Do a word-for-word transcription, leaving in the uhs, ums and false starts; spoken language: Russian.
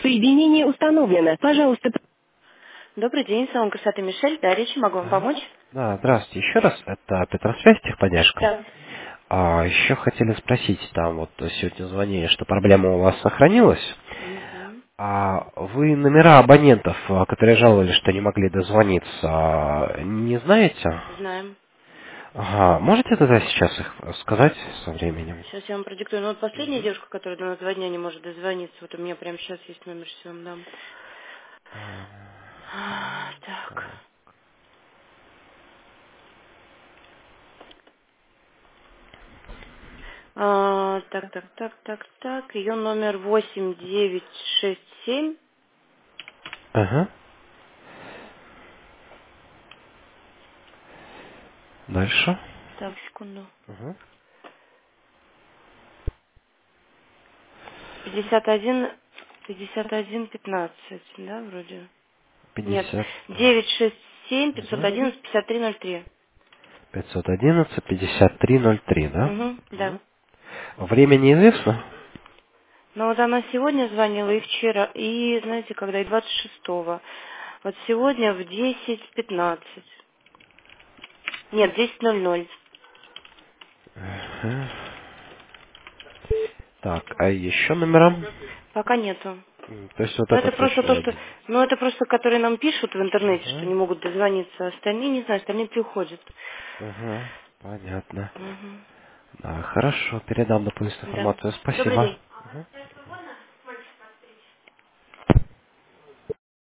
Соединение установлено. Пожалуйста. Добрый день, салон красоты Мишель. Да, речи, могу вам помочь? Да, здравствуйте еще раз. Это Петросвязь, техподдержка. Да. А еще хотели спросить, там вот сегодня звонили, что проблема у вас сохранилась. Мгм. А вы номера абонентов, а, которые жаловались, что не могли дозвониться, а, не знаете? Знаем. Ага, можете тогда сейчас их сказать со временем? Сейчас я вам продиктую. Ну вот последняя Мгм. девушка, которая до нас два дня не может дозвониться, вот у меня прямо сейчас есть номер, сейчас я вам дам. А, Так. А, так, так, так, так, так. Ее номер восемь девять шесть семь. Ага. Дальше. Так, секунду. Ага. пятьдесят один, пятьдесят один, пятнадцать, да, вроде? Нет. пятьдесят. девять шесть семь пятьсот Ага. одиннадцать пятьдесят три ноль три. пятьсот одиннадцать пятьдесят три ноль три, да? Угу, да. Мгм. Время неизвестно? Но вот она сегодня звонила и вчера, и, знаете, когда, и двадцать шестого. Вот сегодня в десять пятнадцать. Нет, десять ноль ноль. Ага. Так, а еще номера? Пока нету. М, То есть вот Ну, это этот просто то, точно что... один. Ну, это просто, которые нам пишут в интернете, что Ага. не могут дозвониться. А остальные, не знаю, остальные приходят. Ага. Понятно. Угу. Да, хорошо, передам дополнительную Да. информацию. Добрый Спасибо. день. Мгм.